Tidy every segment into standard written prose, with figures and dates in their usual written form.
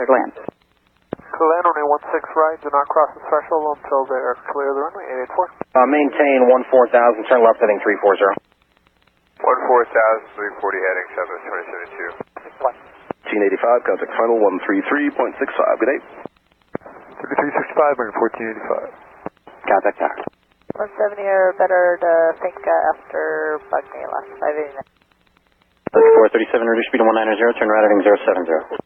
Land. Land runway 16 right, do not cross the threshold until they are clear of the runway, 884. Maintain 14,000, turn left heading 340. 14,000, 340 heading 722. 1485, contact final 133.65, good day. 3365, bring 1485. Contact tower. 170 or better to think after Bugney, last 589. 437, reduce speed to 190, turn right heading 070.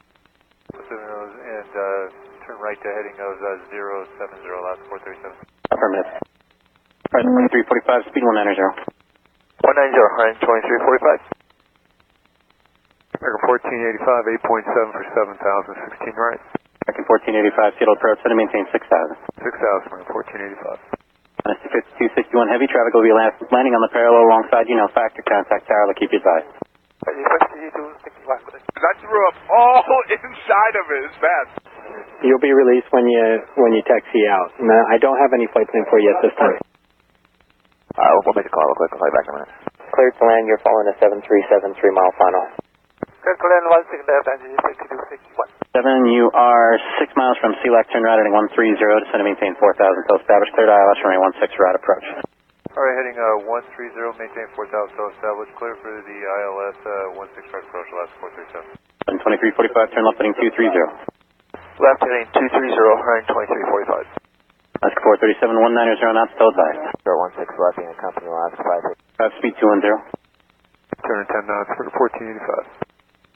And turn right to heading of 070, last 437. Affirmative. Right, 2345, speed 190. 190, heading 2345. American 1485, 8.7 for 7,000, 16 right. American 1485, Seattle approach, set to maintain 6,000. 6,000, American 1485. 261 heavy traffic will be landing on the parallel alongside factor contact tower. I'll keep you advised. I threw up all inside of it. It's bad. You'll be released when you taxi out. No, I don't have any flight plan for you at this time. We'll make a call real quick. I'll fly back in a minute. Cleared to land. You're following a 7373 mile final. Cleared to land 16 left, engine 6261. 7, you are 6 miles from CLAC, turn right heading 130, descend to maintain 4,000, till established, cleared ILS, runway 16, route approach. Alright, heading 130, maintain 4,000, till established, clear for the ILS 16 route approach, last 437. 2345, turn left heading 230. Left heading 230, heading 2345. Alaska 437, 190 knots, still advised. 016 left, being accompanied last 5. Speed 210. Turn 10 knots for 1485.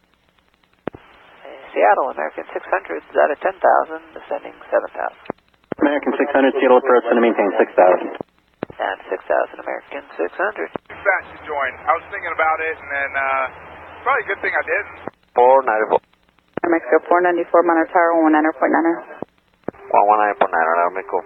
Seattle, American 600 is out of 10,000, descending 7,000. American 600, Seattle approach, to maintain 6,000. And 6,000, American 600. Fast to join. I was thinking about it, and then probably a good thing I didn't. 494. Mexico 494, monitor tower 119.9. 119.9, Mexico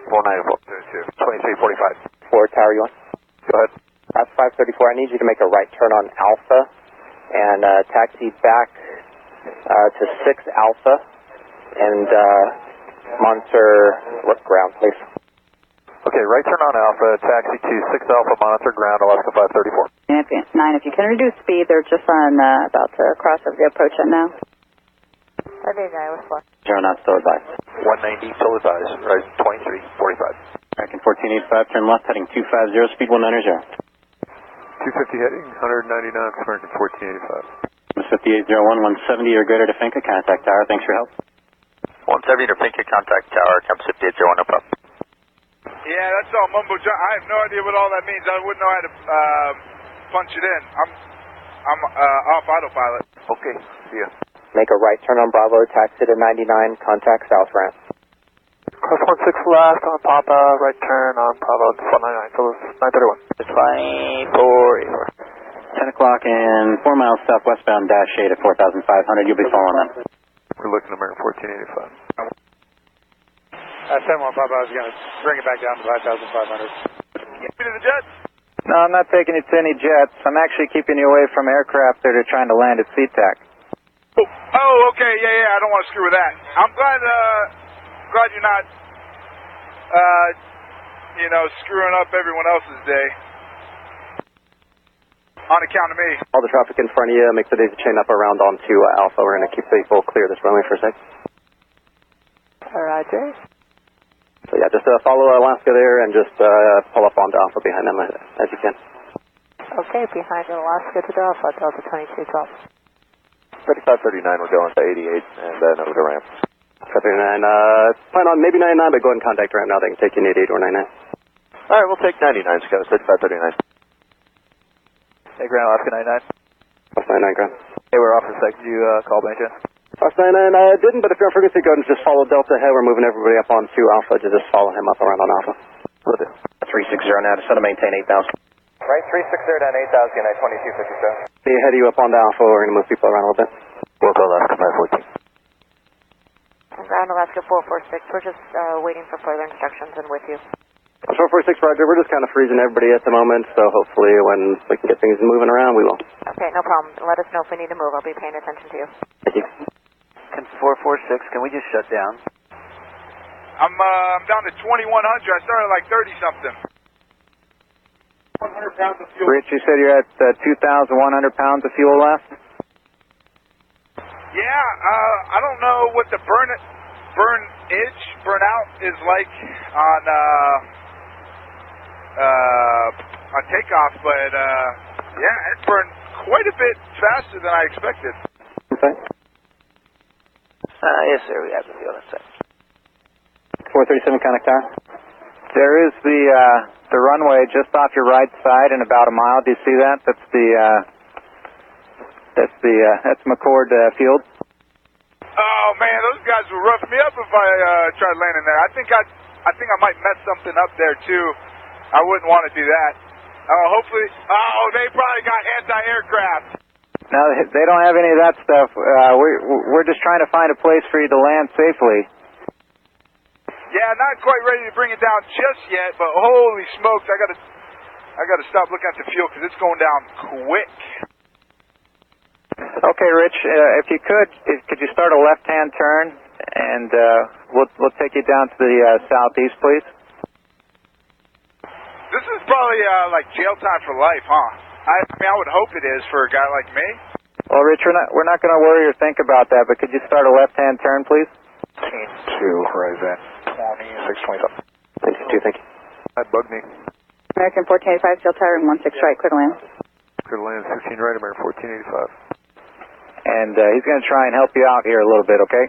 494. 2345. 4 tower, you want? Go ahead. That's 534. I need you to make a right turn on Alpha and taxi back to 6 Alpha and monitor ground, please. Okay, right turn on Alpha, taxi to 6 Alpha, monitor ground, Alaska 534. 9, if you can reduce speed, they're just on about to cross over the approach at now. 589 was 4. 0 knots, still advised. 190, still advised, right 2345. American 1485, turn left heading 250, speed 190. 250 heading, 190 knots, American 1485. 5801, 170 or greater to Finca, contact tower. Thanks for your help. 170 to Pinky, contact tower, comes 5801, no problem. Yeah, that's all mumbo jumbo. I have no idea what all that means. I wouldn't know how to punch it in. I'm off autopilot. Okay, see ya. Make a right turn on Bravo, taxi to 99, contact south ramp. Cross 16 left on Papa, right turn on Bravo 499, Phyllis 931. 2484. 10 o'clock and 4 miles southwestbound dash 8 at 4,500. You'll be following them. We're looking at American 1485. 7-1 Papa, I was going to bring it back down to 5,500. Get me to the jets. No, I'm not taking you to any jets. I'm actually keeping you away from aircraft that are trying to land at SeaTac. Oh, okay, yeah, I don't want to screw with that. I'm glad you're not, screwing up everyone else's day. On account of me. All the traffic in front of you, make the daisy chain up around onto Alpha. We're going to keep people clear this runway for a sec. Roger. So yeah, just follow Alaska there and just pull up onto Alpha behind them as you can. Okay, behind Alaska to Alpha, Delta 2212. 3539, we're going to 88 and then over to ramp. 39, plan on maybe 99, but go ahead and contact ramp now. They can take you in 88 or 99. Alright, we'll take 99, Scott. 3539. Hey, Ground, Alaska 99. Alaska 99, ground. Hey, we're off for a sec. Did you call by chance? Alaska 99, didn't, but if you're on frequency, go ahead and just follow Delta ahead. We're moving everybody up onto Alpha to just follow him up around on Alpha. Will do. 360 now, descend to maintain 8,000. Right, 360 down 8,000, United 2257. Ahead of you up onto Alpha. We're going to move people around a little bit. We'll go Alaska 514. Ground Alaska 446, we're just waiting for further instructions and with you. 446, Roger. We're just kind of freezing everybody at the moment, so hopefully when we can get things moving around, we will. Okay, no problem. Let us know if we need to move. I'll be paying attention to you. Thank you. 446, can we just shut down? I'm down to 2100. I started like 30-something. 100 pounds of fuel. Rich, you said you're at 2,100 pounds of fuel left? I don't know what the burnout is like on takeoff, but it burned quite a bit faster than I expected. Okay. Yes, sir. We have the field inside. 437 contact tower. There is the runway just off your right side in about a mile. Do you see that? That's McCord Field. Oh man, those guys will rough me up if I tried landing there. I think I might mess something up there too. I wouldn't want to do that. Hopefully, they probably got anti-aircraft. No, they don't have any of that stuff. We're just trying to find a place for you to land safely. Yeah, not quite ready to bring it down just yet, but holy smokes, I gotta stop looking at the fuel because it's going down quick. Okay, Rich, if you could you start a left-hand turn, and we'll take you down to the southeast, please. This is probably like jail time for life, huh? I mean, I would hope it is for a guy like me. Well, Rich, we're not going to worry or think about that, but could you start a left-hand turn, please? 2, right there. 2627. 92, thank you. That bugged me. American 1485, field tower, 16 right, clear to land. Clear to land, 15 right, American 1485. And he's going to try and help you out here a little bit, okay?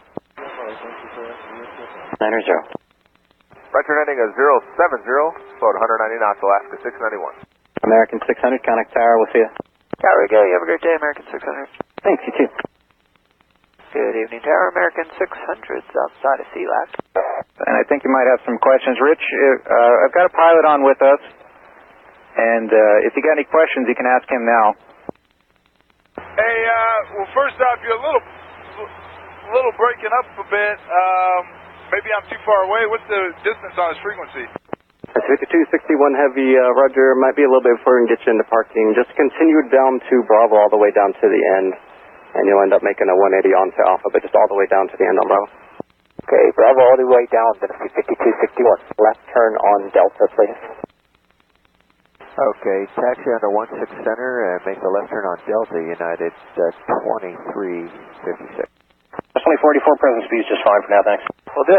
9-0. Right turn ending at 070, about 190 knots, Alaska 691. American 600, contact tower, we'll see you. Tower, we go. You have a great day, American 600. Thanks, you too. Good evening, Tower. American 600's outside of CLAC. And I think you might have some questions. Rich, I've got a pilot on with us, and if you got any questions, you can ask him now. Hey, well, first off, you're a little breaking up a bit. Maybe I'm too far away. What's the distance on this frequency? 5261 heavy, Roger. Might be a little bit before we can get you into parking. Just continue down to Bravo all the way down to the end, and you'll end up making a 180 onto Alpha, but just all the way down to the end on Bravo. Okay, Bravo all the way down, Tennessee 5261. Left turn on Delta, please. Okay, taxi under 16 center and make the left turn on Delta, United 2356. 2044, present speed is just fine for now, thanks. Well, good.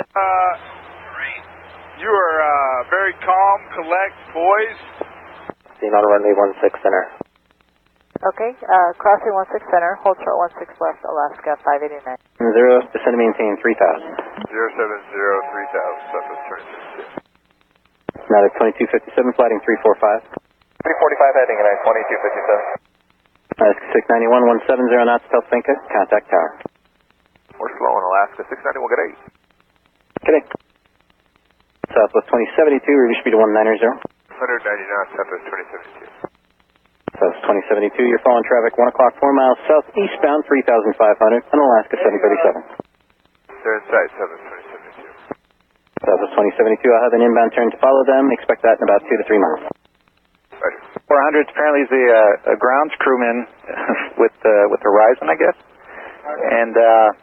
You are very calm, collect, poised. Seen on runway 16 center. Okay, crossing 16 center, hold short 16 left, Alaska 589. 0, descend to maintain 3000. 070, 3000, Southwest 2257. United 2257, flighting 345. 345 heading at 2257. 691, 170 knots, Telfinka, contact tower. We're slow in Alaska 690, we'll get 8. Okay. Southwest 2072, review speed of 190. 190 knots, Southwest 2072. Southwest 2072, you're following traffic 1 o'clock, 4 miles southeastbound, 3,500, on Alaska 737. They're inside, Southwest 2072. Southwest 2072, I'll have an inbound turn to follow them. Expect that in about 2 to 3 miles. Roger. 400 apparently is the grounds crewman with Horizon, I guess. And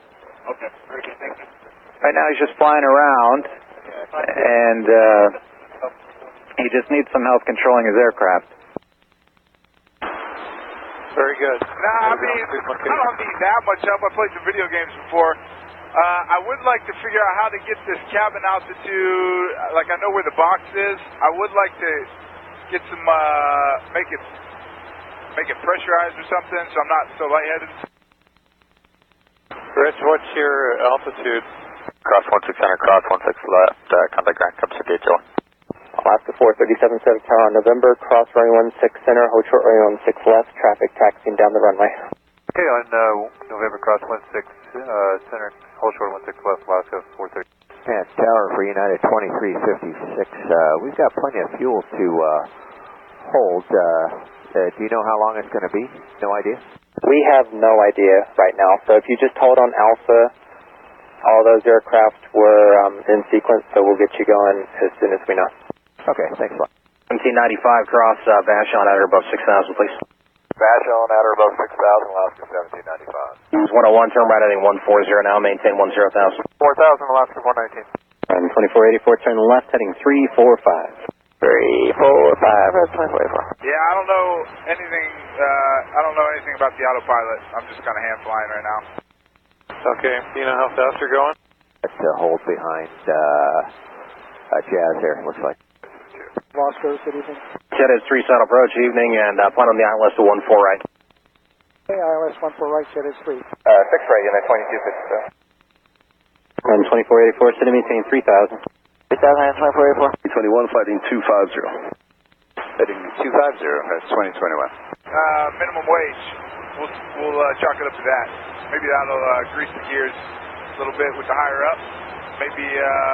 right now he's just flying around, and he just needs some help controlling his aircraft. Very good. Nah, I mean, I don't need that much help. I played some video games before. I would like to figure out how to get this cabin altitude. Like, I know where the box is. I would like to get some, make it pressurized or something so I'm not so lightheaded. Rich, what's your altitude? Cross 16 center, cross 16 left, contact ground, comes to DHL. Alaska 437, tower on November, cross runway 16 center, hold short runway 16 left, traffic taxiing down the runway. Okay, on November, cross 16 center, hold short 16 left, Alaska 430. And tower for United 2356. We've got plenty of fuel to hold. Do you know how long it's going to be? No idea? We have no idea right now, so if you just hold on Alpha, all those aircraft were in sequence, so we'll get you going as soon as we know. Okay, thanks a lot. 1795, cross Vashon at or above 6,000, please. Vashon at or above 6,000, Alaska 1795. Use 101, turn right heading 140 now, maintain 10,000. 4,000, Alaska 119. And 2484, turn left heading 345. 345, that's 2484. Yeah, I don't know anything. I don't know anything about the autopilot. I'm just kind of hand flying right now. Okay, you know how fast you're going? It's a hold behind Jazz there, looks like. Moscow, good evening. Jet is 3 South approach, evening, and plan on the ILS to 14 right. Hey, ILS 14 right, Jet is 3. 6 right, Unit 2252. And 2484, city maintain 3000. 3000, 2484. 21 fighting 250. Heading 250, that's 2021. Minimum wage. We'll chalk it up to that. Maybe that'll grease the gears a little bit with the higher up. Maybe,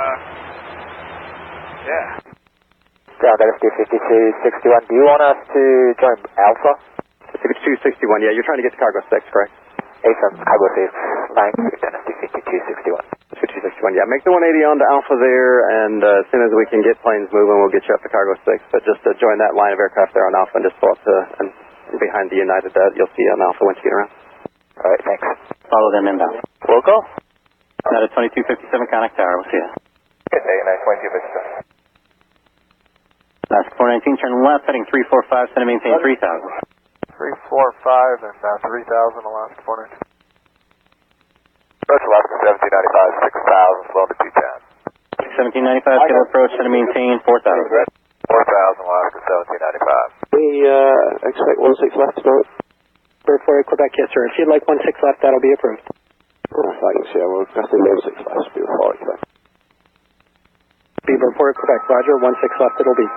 yeah. Ground LSD 5261, do you want us to join Alpha? 5261, yeah, you're trying to get to cargo 6, correct? AFM, cargo 6, 9, Dynasty 5261. 5261, yeah, make the 180 on to Alpha there, and as soon as we can get planes moving, we'll get you up to cargo 6, but just join that line of aircraft there on Alpha and just pull up to, and behind the United, you'll see on Alpha once you get around. Alright, thanks. Follow them inbound. Local? Not at 2257 Connect Tower, we'll see you. Good day, United 2257. Last 419, turn left, heading 345, center maintain 3000. 345 and 3000, Alaska 419. Approach Alaska 1795, 6000, slow to 210. 1795, schedule approach, center maintain 4000. 4000, Alaska 1795. We expect 16 left to start. Bird 4 Quebec, yes sir. If you'd like 16 left, that'll be approved. I can see, we're requesting 16 left, be forward, Quebec. Bird 4 Quebec, roger, 16 left it'll be.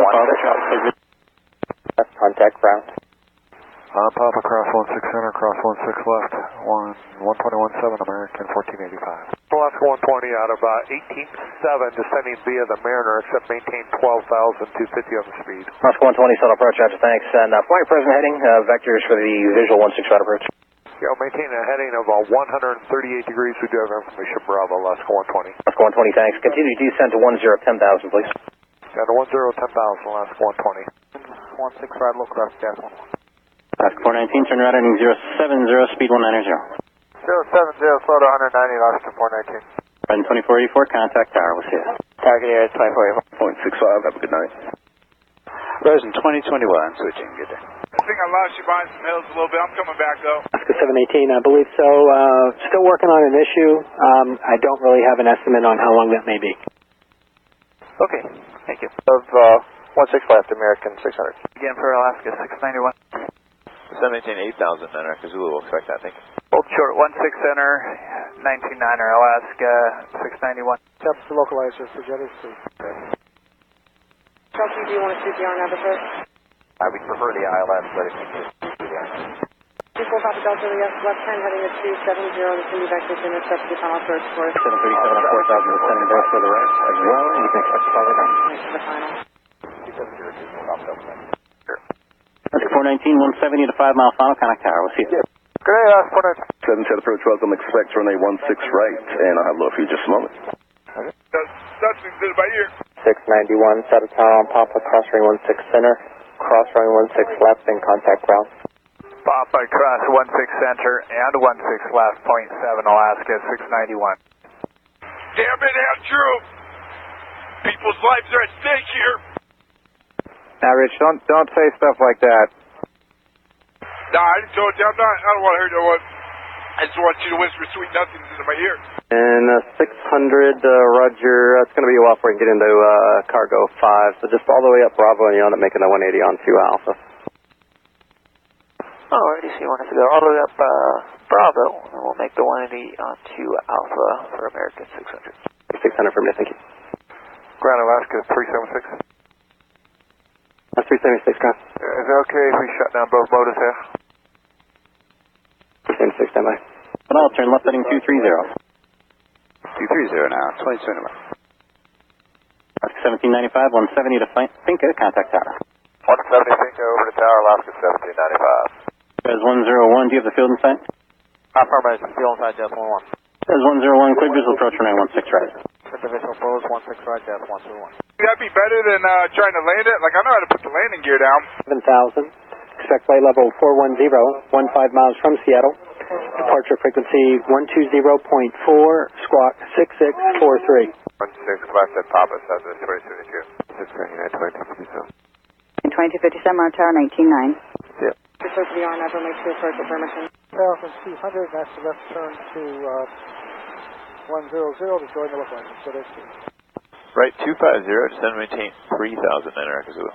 Contact ground. Papa, cross 16 center, cross 16 left, 121.7, American 1485. Alaska 120 out of 18.7, descending via the Mariner, except maintain 12,250 on the speed. Alaska 120, southern approach, roger, thanks. And flight present heading, vectors for the visual 16 right approach. Yeah, maintain a heading of 138 degrees. We do have information, Bravo, Alaska 120. Alaska 120, thanks. Continue descent to 1010,000, please. Down to 1010,000, Alaska 120. 16 right, low cross, Jazz 11. Alaska 419, turn right heading 070, speed 190. 070, slow to 190, Alaska 419. Riding 2484, contact tower, we'll see you. Target area 2484. 0.65, have a good night. Rosen 2021, switching, good day. I think I lost you behind some hills a little bit. I'm coming back, though. Alaska 718, I believe so. Still working on an issue. I don't really have an estimate on how long that may be. Okay, thank you. Of 16 left, American 600. Again for Alaska 691. 718, 8,000 America Zulu, we'll expect that, thank you. Hold short 16 center, 199er Alaska 691. Steps to localizer for Jet is 3. Chelsea, do you want to CPR now first? I would prefer the ILS, but if you just CPR. 24 Papa Delta, left hand heading at 270, the Cindy vector to intercept the final approach for 737 at 4,000, descending both for the right as well, and you can expect to follow down. Thanks for the final. 419, 170 to 5 mile final, connect tower, we'll see you. Good day, Alaska 419. 7 set approach, welcome, expect runway 16 right, and I'll have low for you just a moment. That's been good by ear. 691, set of tower on Papa, cross ring 16 center, cross runway 16 left, and contact ground. Papa, cross 16 center and 16 left, 0.7 Alaska 691. Damn it, Andrew! People's lives are at stake here. Now, Rich, don't say stuff like that. Nah, I didn't told you. I don't want to hear no one. I just want you to whisper sweet nothings into my ear. And 600, roger, it's going to be a while before we can get into cargo 5, so just all the way up Bravo, and you end up making the 180 on 2 Alpha. Alrighty, so you want us to go all the way up Bravo, and we'll make the 180 on 2 Alpha for American 600. 600 from you, thank you. Ground Alaska 376. That's 376, ground. Is it okay if we shut down both motors here? 376, standby. But I'll turn left heading 230. 230 now, 2021. 1795, 170 to Finca, contact tower. 170 Finca over to tower, Alaska 1795. There's 101, do you have the field in sight? Affirmative, field inside Jazz 11. There's 101, clear visual approach runway 16 right. Clear visual approach 16 right, Jazz 121. That'd be better than trying to land it. Like, I know how to put the landing gear down. 7,000. Expect flight level 410, 15 miles from Seattle. Departure frequency 120.4, squawk 6643. 16 left at Papa, South 2072. 2257, our tower 199. Yeah. Report to the RNAV, make 2 approach with permission. 1,200, that's the left turn to 100 to join the localizer. So there's 2. Right 250, descend maintain 3,000 American Zulu.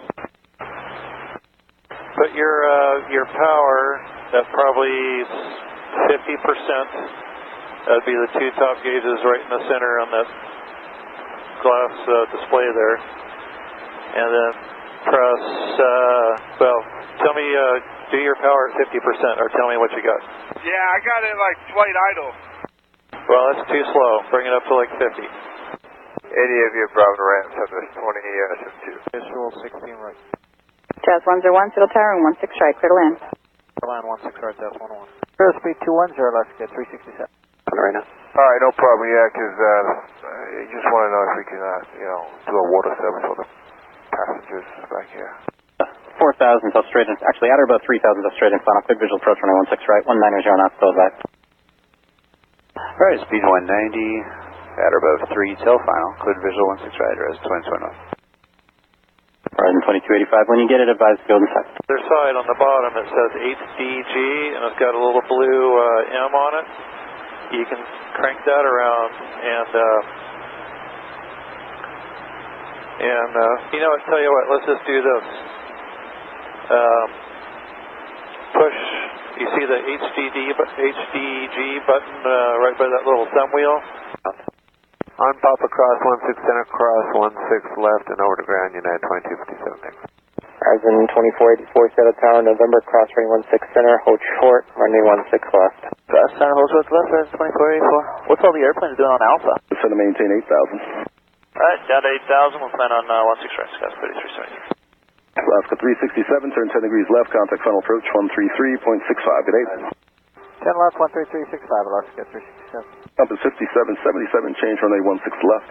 Put your power at probably 50%. That'd be the 2 top gauges right in the center on that glass display there. And then press, tell me, do your power at 50% or tell me what you got. Yeah, I got it like flight idle. Well, that's too slow. Bring it up to like 50. 80 of you, Bravo Rams, have this 20 Visual 16 right. Jazz 101, Seattle Tower, 16 right, clear to land. Line 16 right, Jazz 101. Airspeed 210, let's get 367. Right now. All right, no problem. Yeah, because I just want to know if we can, do a water service for the passengers back here. 4,000 till straight in, actually at or about 3,000 till straight in final. Clear visual approach runway 16 right, 190 knots, still back. Alright, speed 190. At or above 3 till final. Cleared visual 16 right, res 2020. Horizon 2285. When you get it, advise field and sight. Other side on the bottom it says HDG and it's got a little blue M on it. You can crank that around and you know what, tell you what, let's just do this. Push, you see the HDG button right by that little thumb wheel? On Papa cross 16 center, cross 16 left and over to ground, United 2257 next. Horizon 2484, Seattle Tower, November, cross running 16 center, hold short, running 16 left. Cross center, hold short left, Horizon 2484. What's all the airplanes doing on Alpha? Descend to maintain 8,000. Alright, down to 8,000, we'll plan on 16 right, Scott 3373. Alaska 367, turn 10 degrees left, contact final approach 133.65, good day. 10 left, 13365, Alaska 367. Compass 5777, change runway 16 left.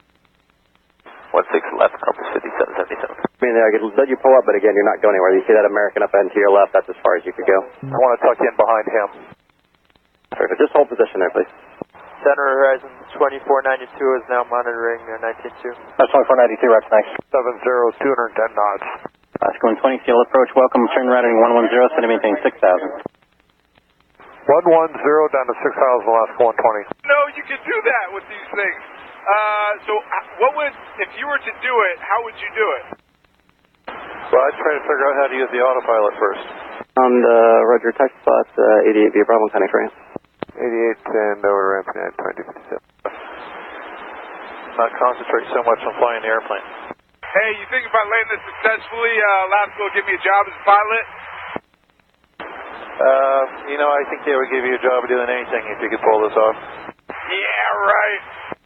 16 left, compass 5777. I mean, I could let you pull up, but again, you're not going anywhere. You see that American up end to your left, that's as far as you could go. I want to tuck in behind him. Perfect, just hold position there, please. Center Horizon 2492 is now monitoring 192. That's 2492, right, thanks. 70, 210 knots. Alaska 120, Seattle approach, welcome, turn right heading 110, set to maintain 6,000. 110 down to 6,000, Alaska 120. No, you can do that with these things. So what would, if you were to do it, how would you do it? Well, I'd try to figure out how to use the autopilot first. On Roger, taxi spot 88 via Bravo, County, France. 88 and over to ramp 2257. Not concentrate so much on flying the airplane. Hey, you think if I land this successfully, Alaska will give me a job as a pilot? You know, I think they would give you a job of doing anything if you could pull this off. Yeah, right.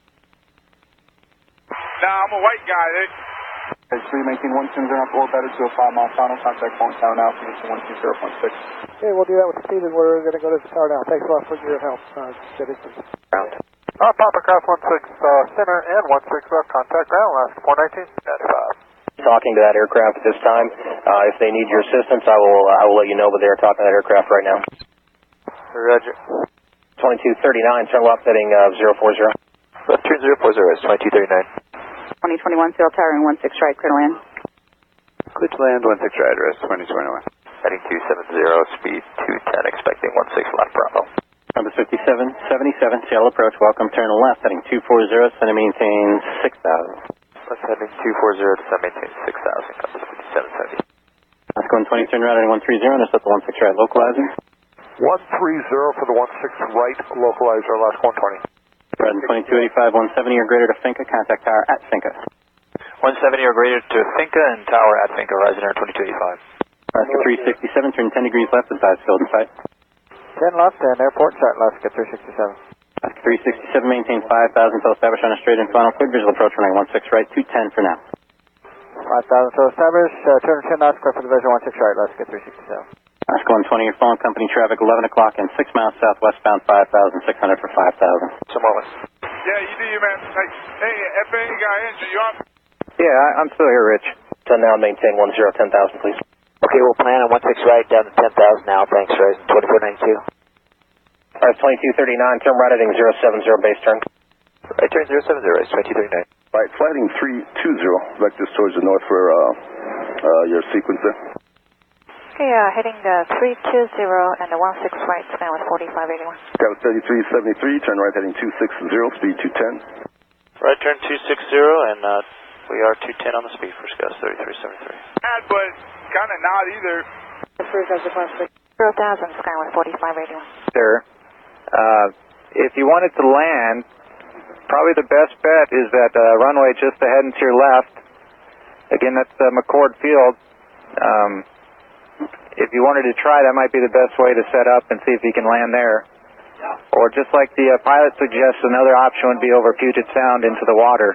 Nah, I'm a white guy, It's 3 maintain 120 up, or better to a 5-mile final, contact point tower now, position 120.6. Okay, we'll do that with speed, and we're going to go to the tower now. Thanks a lot for your help. Ground. Papa cross 16 center and 16 left, contact ground, Alaska 419. 95. Talking to that aircraft at this time. If they need your assistance, I will let you know, but they are talking to that aircraft right now. Roger. 2239, turn left heading 040. Left turn 040 is 2239. 2021, Seattle Tower, 16 right, clear to land. Clear to land 16 right, res 2021. Heading 270, speed 210, expecting 16 left, Bravo. Compass 5777, Seattle approach, welcome, turn left heading 240, set to maintain 6,000. Left heading 240, descend maintain 6,000, compass 5770. Alaska 120, turn right heading 130, intercept the 16 right localizer. 130 for the 16 right localizer, Alaska 120. Horizon 2285, 170 or greater to Finca, contact tower at Finca. 170 or greater to Finca and tower at Finca, Horizon Air 2285. Alaska 367, turn 10 degrees left, advise field in sight. 10 left and airport start, Alaska 367. Alaska 367, maintain 5,000 till established on a straight and final clear visual approach running 16 right, 210 for now. 5,000 till established, 210 knots, clear for the visual 16 right, Alaska 367. Alaska 120, your phone company traffic 11 o'clock and 6 miles southwestbound, 5,600 for 5,000. Some moments. Yeah, you do, man. Hey, FAA guy, Andrew, you on? Yeah, I'm still here, Rich. So now maintain 10,000, please. Okay, we'll plan on 16 right down to 10,000 now. Thanks, Horizon 2492. Alright, 2239, turn right heading 070, base turn. Right turn 070, is 2239. Right, flighting 320, vectors towards the north for your sequence there. Okay, heading 320 and 16 right, span with 4581. Scout 3373, turn right heading 260, speed 210. Right turn 260 and we are 210 on the speed for Scout 3373. Bad, but kind of not either. 0,000, sky with 4581. Sir, if you wanted to land, probably the best bet is that runway just ahead and to your left. Again, that's McCord Field. If you wanted to try, that might be the best way to set up and see if you can land there. Or just like the pilot suggests, another option would be over Puget Sound into the water.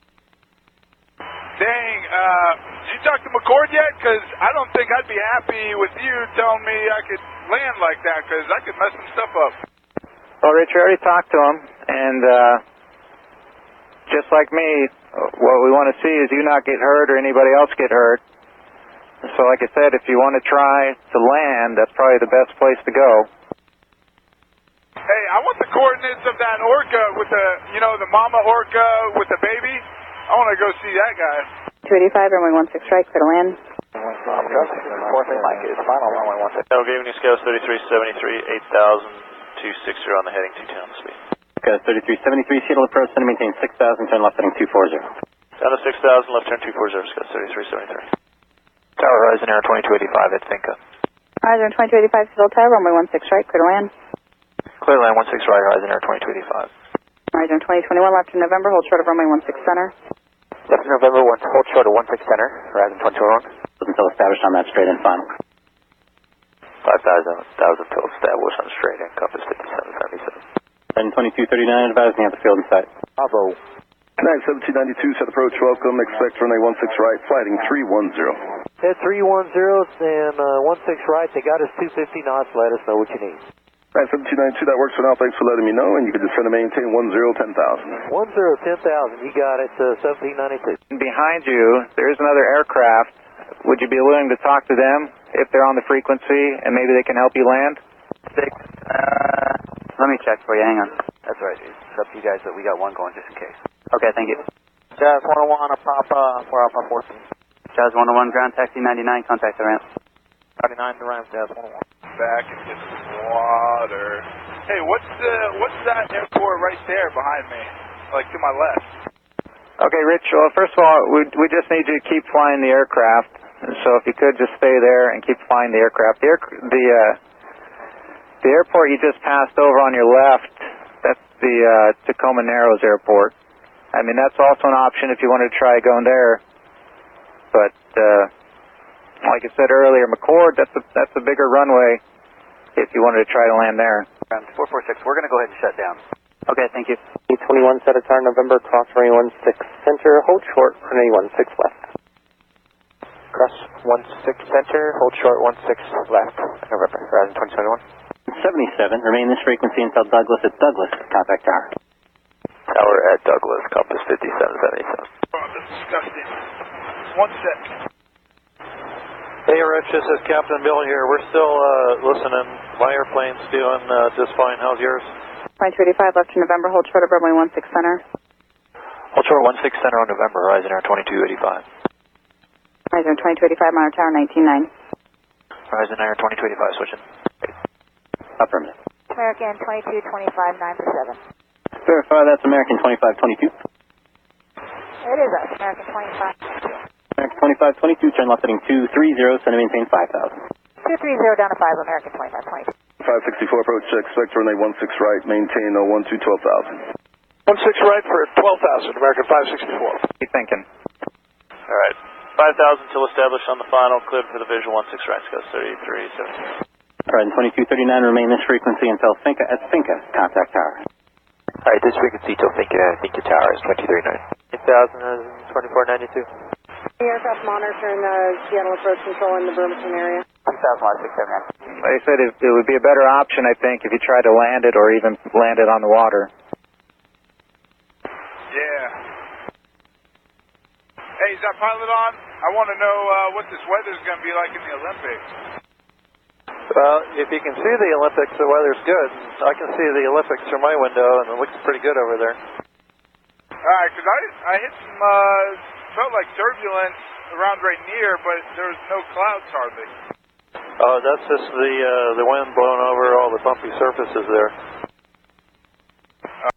Dang, did you talk to McCord yet? Because I don't think I'd be happy with you telling me I could land like that, because I could mess some stuff up. Well, Rich, we already talked to him, and just like me, what we want to see is you not get hurt or anybody else get hurt. So like I said, if you want to try to land, that's probably the best place to go. Hey, I want the coordinates of that orca with the, you know, the mama orca with the baby. I want to go see that guy. 285, runway 16 right, clear to land. Mike is final, runway 16. That'll give you Scout 3373, 8,260 on the heading 210 on the speed. Scout 3373, Seattle approach, center maintain 6,000, turn left heading 240. Down to 6,000, left turn 240, Scout 3373. Tower Horizon Air 2285 at Finca. Horizon 2285, Seattle Tower, runway 16 right, clear to land. Clear land 16 right, Horizon Air 2285. Horizon 2021, left to November, hold short of runway 16 center. Left to November, hold short of 16 center, Horizon 2021. Until established on that straight and final. 5,000 until established on straight and compass 5777. 2239, advising at the field in sight. Bravo. 91792, set approach, welcome, expect runway 16 right, flighting 310. At 310 and 16 right, they got us 250 knots, let us know what you need. 91792, that works for now, thanks for letting me know, and you can descend to maintain 10,010,000. 10,000, you got it, 1792. Behind you, there's another aircraft. Would you be willing to talk to them if they're on the frequency, and maybe they can help you land? Let me check for you, hang on. That's right, it's up to you guys, but we got one going just in case. Okay, thank you. Jazz 101, Papa, 4 Alpha 14. Jazz 101, ground taxi 99, contact the ramp. 99 to ramp, Jazz 101. Back into the water. Hey, what's that airport right there behind me? Like to my left. Okay, Rich, well, first of all, we just need you to keep flying the aircraft. So if you could just stay there and keep flying the aircraft. The airport you just passed over on your left, that's the Tacoma Narrows Airport. I mean, that's also an option if you wanted to try going there. But like I said earlier, McCord, that's a bigger runway if you wanted to try to land there. 446, we're going to go ahead and shut down. Okay, thank you. 821, set a turn, November, cross runway 16 center, hold short, runway 16 left. Cross 16 center, hold short 16 left, November, Horizon 2021. 77, remain this frequency until Douglas at Douglas, contact tower. Tower at Douglas, compass 5777. Oh, that's disgusting. 1 sec. Hey, Rich, this is Captain Bill here. We're still listening. My airplane's doing just fine. How's yours? 2285, left to November, hold short of runway 16 center. Hold short 16 center on November, Horizon Air 2285. Horizon 2285, monitor tower 199. Horizon Air 2285, switching. Affirmative. American 2225, 9 for 7. Verify that's American 2522. It is us, American 25. American 2522, turn left heading 230, send and maintain 5,000. 230 down to 5, American 2522. 564 approach, expect runway 16 right, maintain 012, 12,000. 16 right for 12,000, American 564. Keep thinking. All right. 5,000 till established on the final, cleared for the visual 16 right, Scout 3377. Horizon 2239, remain this frequency until Finca at Finca, contact tower. All right, this frequency till Finca Tower is 239. 8,000 is 2492. The aircraft monitoring Seattle approach control in the Bremerton area. 2,000, Like I said, it would be a better option, I think, if you tried to land it or even land it on the water. Yeah. Hey, is that pilot on? I want to know what this weather's going to be like in the Olympics. Well, if you can see the Olympics, the weather's good. I can see the Olympics through my window, and it looks pretty good over there. All right, because I hit some, felt like turbulence around right near, but there was no clouds hardly. That's just the wind blowing over all the bumpy surfaces there.